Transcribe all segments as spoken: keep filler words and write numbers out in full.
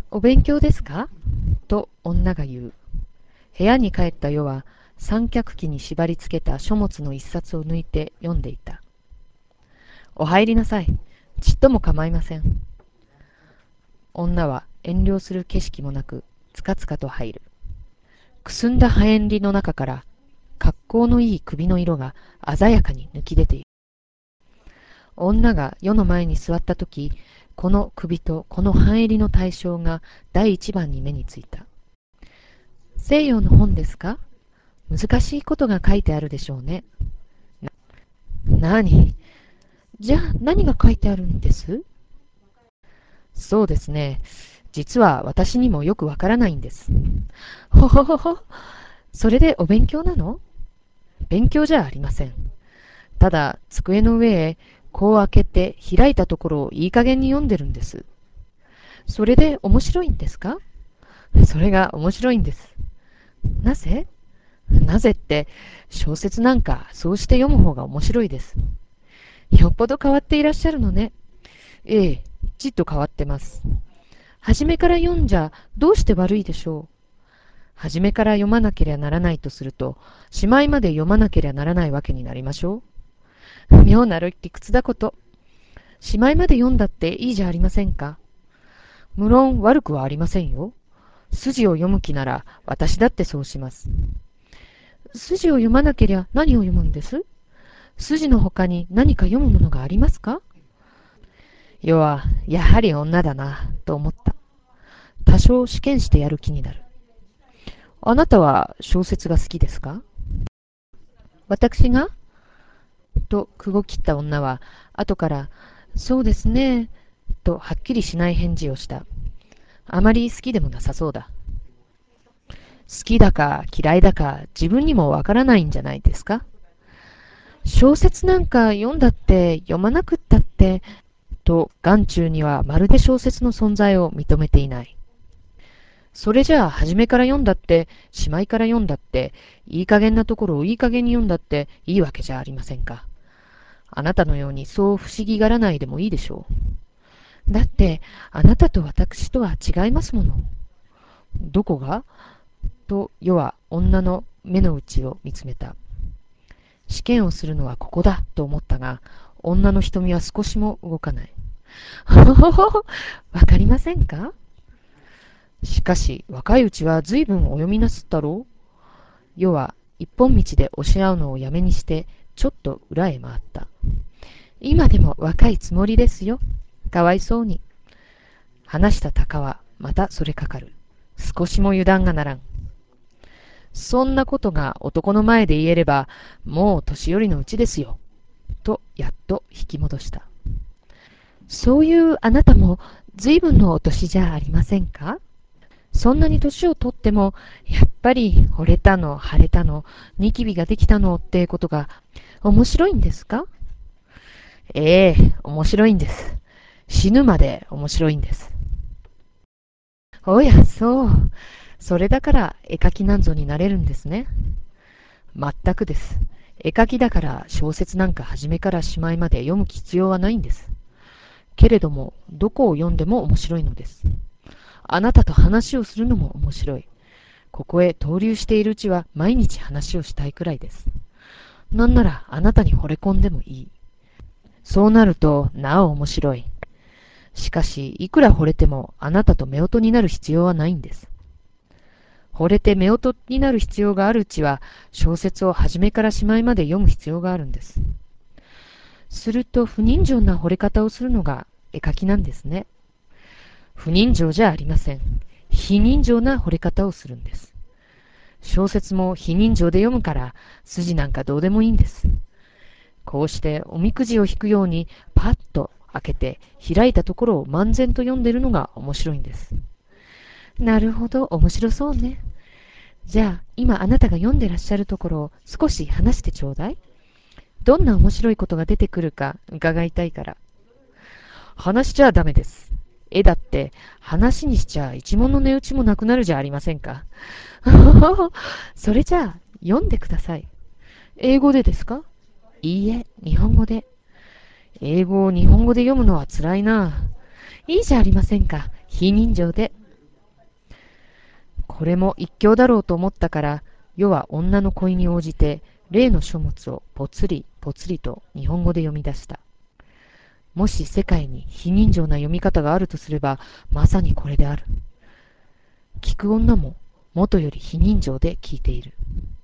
お勉強ですかと女が言う。部屋に帰った夜は三脚機に縛り付けた書物の一冊を抜いて読んでいた。お入りなさい。ちっとも構いません。女は遠慮する景色もなく、つかつかと入る。くすんだ火炎里の中から、格好のいい首の色が鮮やかに抜き出ている。女が世の前に座ったとき、この首とこの半襟の対象が第一番に目についた。西洋の本ですか？難しいことが書いてあるでしょうね。な、なに？じゃあ何が書いてあるんです？そうですね。実は私にもよくわからないんです。ほほほほ。それでお勉強なの？勉強じゃありません。ただ、机の上へこう開けて開いたところをいい加減に読んでるんです。それで面白いんですか？それが面白いんです。なぜ？なぜって、小説なんかそうして読む方が面白いです。よっぽど変わっていらっしゃるのね。ええ、ちっと変わってます。初めから読んじゃどうして悪いでしょう。初めから読まなければならないとすると、しまいまで読まなければならないわけになりましょう。妙な理屈だこと。しまいまで読んだっていいじゃありませんか。無論悪くはありませんよ。筋を読む気なら私だってそうします。筋を読まなければ何を読むんです？筋の他に何か読むものがありますか？世はやはり女だなと思った。多少試験してやる気になる。あなたは小説が好きですか？私がとくご切った女は後からそうですねとはっきりしない返事をした。あまり好きでもなさそうだ。好きだか嫌いだか自分にもわからないんじゃないですか？小説なんか読んだって読まなくったってと眼中にはまるで小説の存在を認めていない。それじゃあ初めから読んだってしまいから読んだっていい加減なところをいい加減に読んだっていいわけじゃありませんか。あなたのようにそう不思議がらないでもいいでしょう。だってあなたと私とは違いますもの。どこが？と世は女の目の内を見つめた。試験をするのはここだと思ったが、女の瞳は少しも動かない。ほほほほ、わかりませんか？しかし、若いうちは随分お読みなすったろう。世は一本道で押し合うのをやめにして、ちょっと裏へ回った。今でも若いつもりですよ。かわいそうに。話した鷹はまたそれかかる。少しも油断がならん。そんなことが男の前で言えれば、もう年寄りのうちですよ。と、やっと引き戻した。そういうあなたも随分のお年じゃありませんか？そんなに年をとっても、やっぱり惚れたの、腫れたの、ニキビができたのってことが面白いんですか？ええ、面白いんです。死ぬまで面白いんです。おや、そう。それだから絵描きなんぞになれるんですね。まったくです。絵描きだから小説なんか初めからしまいまで読む必要はないんです。けれども、どこを読んでも面白いのです。あなたと話をするのも面白い。ここへ投留しているうちは毎日話をしたいくらいです。なんならあなたに惚れ込んでもいい。そうなるとなお面白い。しかし、いくら惚れてもあなたと夫婦になる必要はないんです。惚れて夫婦になる必要があるうちは、小説を初めからしまいまで読む必要があるんです。すると不人情な惚れ方をするのが絵描きなんですね。不人情じゃありません。非人情な惚れ方をするんです。小説も非人情で読むから、筋なんかどうでもいいんです。こうしておみくじを引くようにパッと開けて開いたところを漫然と読んでるのが面白いんです。なるほど、面白そうね。じゃあ、今あなたが読んでらっしゃるところを少し話してちょうだい。どんな面白いことが出てくるか伺いたいから。話しちゃダメです。絵だって話にしちゃ一文の値打ちもなくなるじゃありませんか。それじゃあ読んでください。英語でですか？いいえ、日本語で。英語を日本語で読むのは辛いな。いいじゃありませんか。非人情で。 これも一興だろうと思ったから、世は女の恋に応じて、例の書物をぽつりぽつりと日本語で読み出した。もし世界に非人情な読み方があるとすれば、まさにこれである。聞く女も元より非人情で聞いている。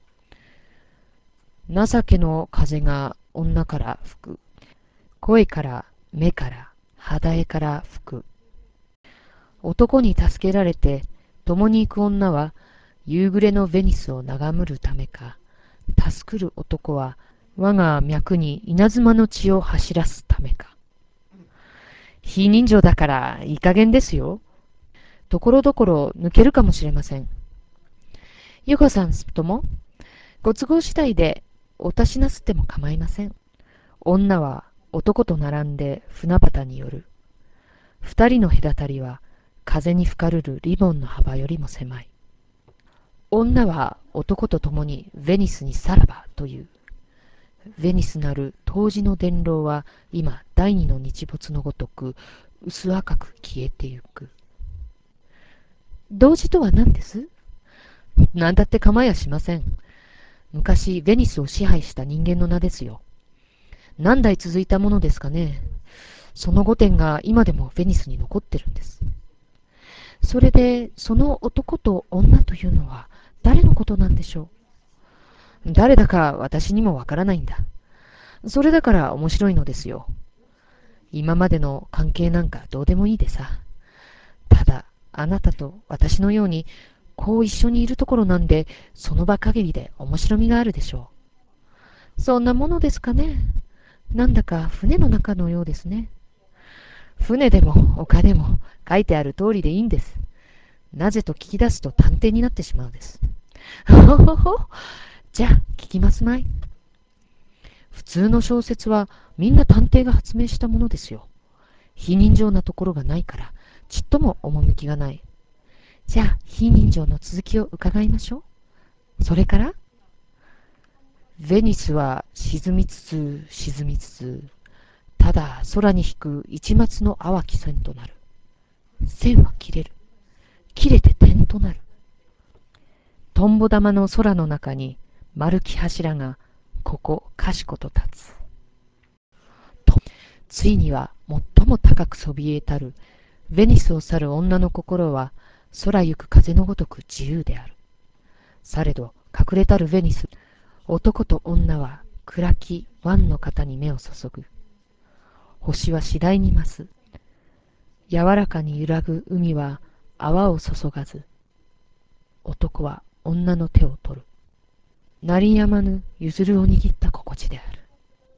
情けの風が女から吹く。声から目から肌絵から吹く。男に助けられて共に行く女は夕暮れのベニスを眺むるためか、助くる男は我が脈に稲妻の血を走らすためか。非人情だからいい加減ですよ。ところどころ抜けるかもしれません。ゆこさんともご都合次第でおたしなすっても構いません。女は男と並んで船端に寄る。二人の隔たりは風に吹かるるリボンの幅よりも狭い。女は男と共にベニスにさらばという。ベニスなる当時の電籠は今第二の日没のごとく薄赤く消えてゆく。同時とは何です？何だって構いやしません。昔ベニスを支配した人間の名ですよ。何代続いたものですかね。その御殿が今でもベニスに残ってるんです。それでその男と女というのは誰のことなんでしょう。誰だか私にもわからないんだ。それだから面白いのですよ。今までの関係なんかどうでもいいでさ。ただあなたと私のようにこう一緒にいるところなんで、その場限りで面白みがあるでしょう。そんなものですかね。なんだか船の中のようですね。船でも丘でも書いてある通りでいいんです。なぜと聞き出すと探偵になってしまうです。ほほほ。じゃあ聞きますまい。普通の小説はみんな探偵が発明したものですよ。非人情なところがないからちっとも趣がない。じゃあ非人情の続きを伺いましょう。それからベニスは沈みつつ沈みつつ、ただ空に引く一抹の淡き線となる。線は切れる。切れて点となる。トンボ玉の空の中に丸き柱がここかしこと立つ。とついには最も高くそびえたるベニスを去る女の心は空行く風のごとく自由である。されど隠れたるベニス、男と女は暗き湾の方に目を注ぐ。星は次第に増す。柔らかに揺らぐ海は泡を注がず、男は女の手を取る。鳴りやまぬ譲るを握った心地である。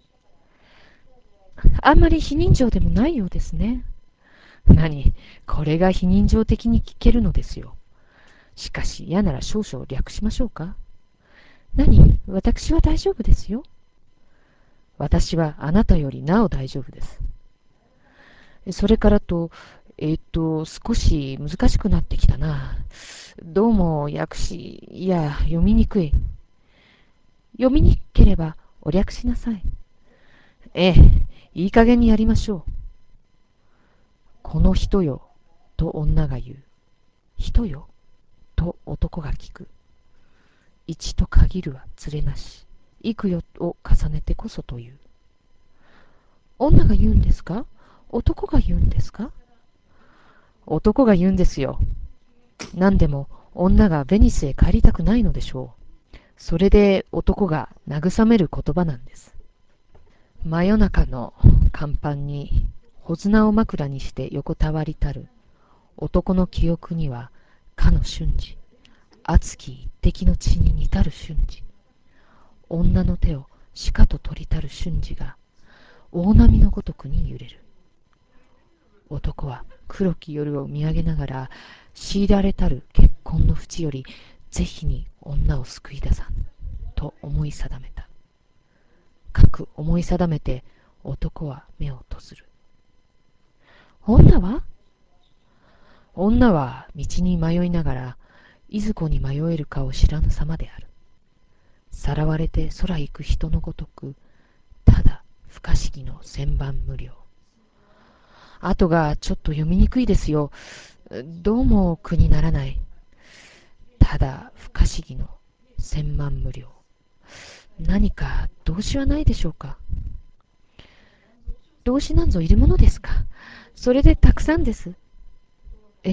あんまり非人情でもないようですね。何、これが非人情的に聞けるのですよ。しかし嫌なら少々略しましょうか。何、私は大丈夫ですよ。私はあなたよりなお大丈夫です。それからと、えっと、少し難しくなってきたな。どうも訳し、いや、読みにくい。読みにくければお略しなさい。ええ、いい加減にやりましょう。この人よ、と女が言う。人よ、と男が聞く。一と限るは連れなし。幾よを重ねてこそという。女が言うんですか？男が言うんですか？男が言うんですよ。何でも女がベニスへ帰りたくないのでしょう。それで男が慰める言葉なんです。真夜中の甲板に穂綱を枕にして横たわりたる男の記憶にはかの瞬時、熱き一滴の血に似たる瞬時、女の手をしかと取りたる瞬時が大波のごとくに揺れる。男は黒き夜を見上げながら、強いられたる結婚の淵よりぜひに女を救い出さんと思い定めた。かく思い定めて男は目を閉ずる。女は女は道に迷いながら、いずこに迷えるかを知らぬ様である。さらわれて空行く人のごとく、ただ不可思議の千番無量。後がちょっと読みにくいですよ。どうも苦にならない。 ただ不可思議の千万無料。何か動詞はないでしょうか。動詞なんぞいるものですか。それでたくさんです。え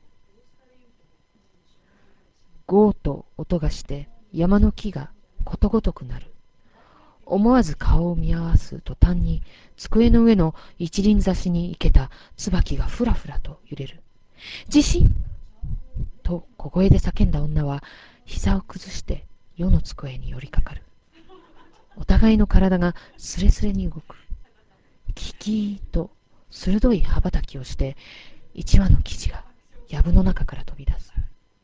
ゴーと音がして山の木がことごとくなる。思わず顔を見合わす途端に机の上の一輪挿しに生けた椿がふらふらと揺れる。地震と小声で叫んだ女は膝を崩して夜の机に寄りかかる。お互いの体がスレスレに動く。キキーと鋭い羽ばたきをして一羽の生地が藪の中から飛び出す。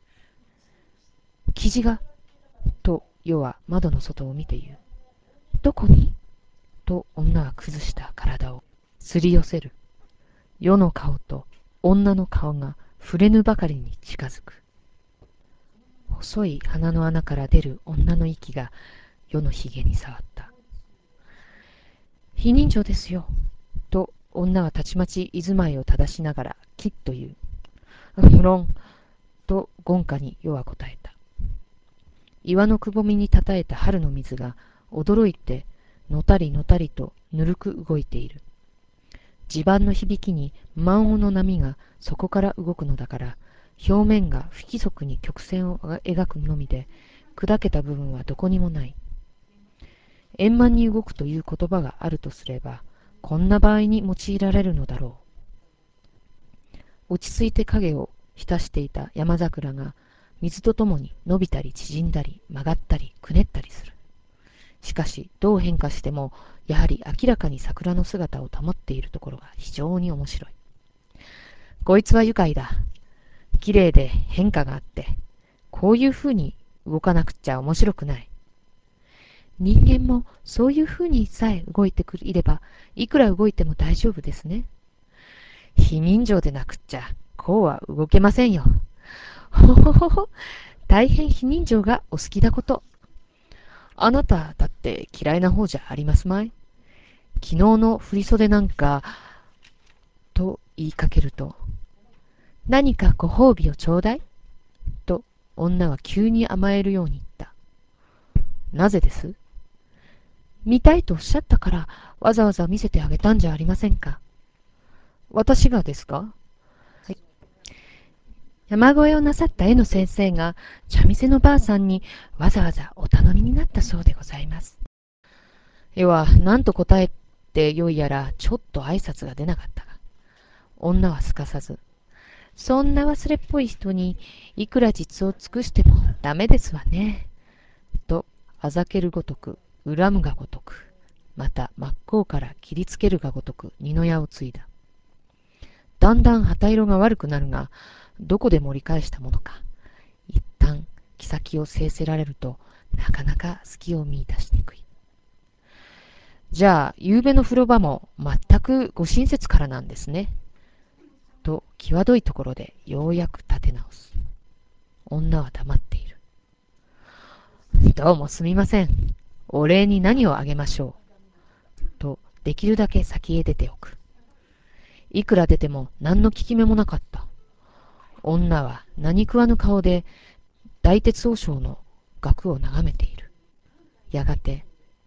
生地がと夜は窓の外を見て言う。どこにと女は崩した体をすり寄せる。夜の顔と女の顔が触れぬばかりに近づく。細い鼻の穴から出る女の息が夜のひげに触った。非人情ですよ。と女はたちまち居住まいを正しながらきっと言う。無論。と言下に夜は答えた。岩のくぼみにたたえた春の水が驚いてのたりのたりとぬるく動いている。地盤の響きに満音の波がそこから動くのだから、表面が不規則に曲線を描くのみで、砕けた部分はどこにもない。円満に動くという言葉があるとすれば、こんな場合に用いられるのだろう。落ち着いて影を浸していた山桜が、水とともに伸びたり縮んだり曲がったりくねったりする。しかし、どう変化しても、やはり明らかに桜の姿を保っているところが非常に面白い。こいつは愉快だ。綺麗で変化があって、こういう風に動かなくっちゃ面白くない。人間もそういう風にさえ動いてくれれば、いくら動いても大丈夫ですね。非人情でなくっちゃ、こうは動けませんよ。ほほほほ、大変非人情がお好きなこと。あなただって嫌いな方じゃありますまい。昨日の振袖なんか、と言いかけると、何かご褒美をちょうだいと女は急に甘えるように言った。なぜです？見たいとおっしゃったからわざわざ見せてあげたんじゃありませんか。私がですか？はい。山越えをなさった絵の先生が茶店のばあさんにわざわざお頼みになったそうでございます。絵は何と答えてよいやらちょっと挨拶が出なかったが、女はすかさず、そんな忘れっぽい人にいくら実を尽くしてもダメですわね。とあざけるごとく、恨むがごとく、また真っ向から切りつけるがごとく二の矢をついだ。だんだん旗色が悪くなるが、どこで盛り返したものか。一旦妃を制せられると、なかなか隙を見出しにくい。じゃあ、夕べの風呂場も全くご親切からなんですね。と、際どいところでようやく立て直す。女は黙っている。どうもすみません。お礼に何をあげましょう。と、できるだけ先へ出ておく。いくら出ても何の効き目もなかった。女は何食わぬ顔で大鉄王将の額を眺めている。やがて、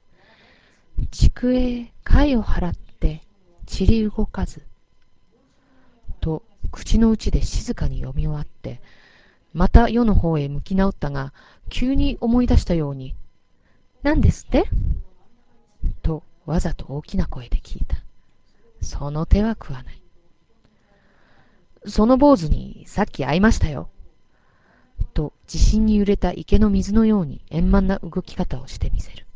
竹へ貝を払って散り動かず。と、口の内で静かに読み終わって、また夜の方へ向き直ったが、急に思い出したように、何ですってと、わざと大きな声で聞いた。その手は食わない。その坊主にさっき会いましたよ。と、地震に揺れた池の水のように円満な動き方をしてみせる。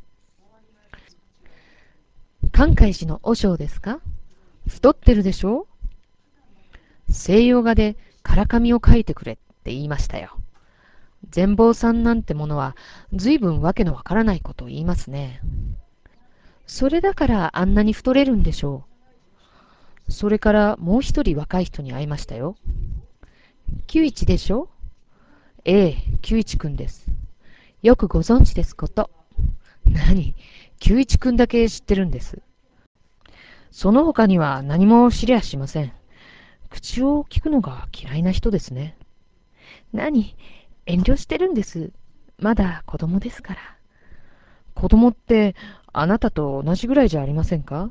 寛海寺の和尚ですか？太ってるでしょ？西洋画でからかみを描いてくれって言いましたよ。善坊さんなんてものは随分わけのわからないことを言いますね。それだからあんなに太れるんでしょう。それからもう一人若い人に会いましたよ。九一でしょ？ええ、九一くんです。よくご存知ですこと。何、九一くんだけ知ってるんです。その他には何も知りゃしません。口を聞くのが嫌いな人ですね。何、 遠慮してるんです。まだ子供ですから。子供ってあなたと同じぐらいじゃありませんか？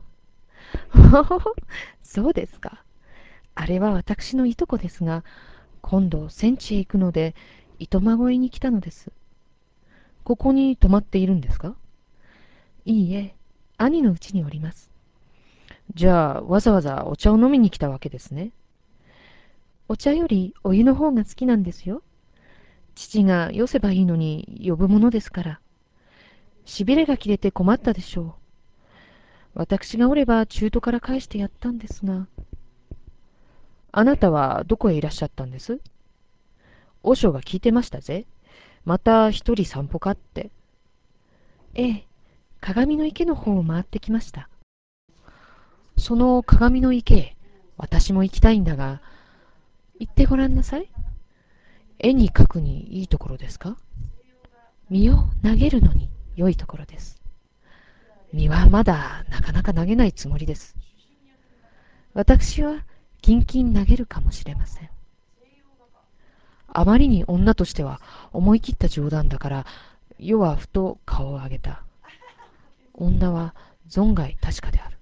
そうですか。あれは私のいとこですが、今度戦地へ行くので、糸まごいに来たのです。ここに泊まっているんですか？いいえ、兄のうちにおります。じゃあ、わざわざお茶を飲みに来たわけですね。お茶よりお湯の方が好きなんですよ。父がよせばいいのに呼ぶものですから。しびれが切れて困ったでしょう。私がおれば中途から返してやったんですが。あなたはどこへいらっしゃったんです？和尚が聞いてましたぜ。また一人散歩かって。ええ、鏡の池の方を回ってきました。その鏡の池へ、私も行きたいんだが、行ってごらんなさい。絵に描くにいいところですか？実を投げるのに良いところです。実はまだなかなか投げないつもりです。私はキンキン投げるかもしれません。あまりに女としては思い切った冗談だから、余はふと顔を上げた。女は存外確かである。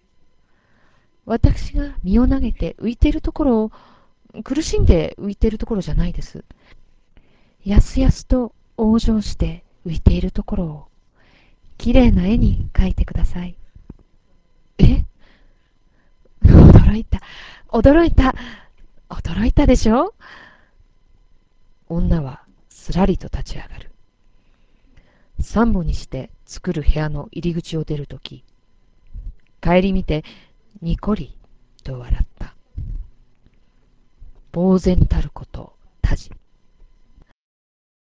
私が身を投げて浮いているところを、苦しんで浮いているところじゃないです。やすやすと往生して浮いているところを、きれいな絵に描いてください。え驚いた。驚いた。驚いたでしょ？女はすらりと立ち上がる。三歩にして作る部屋の入り口を出るとき、帰り見てにこりと笑った。呆然たること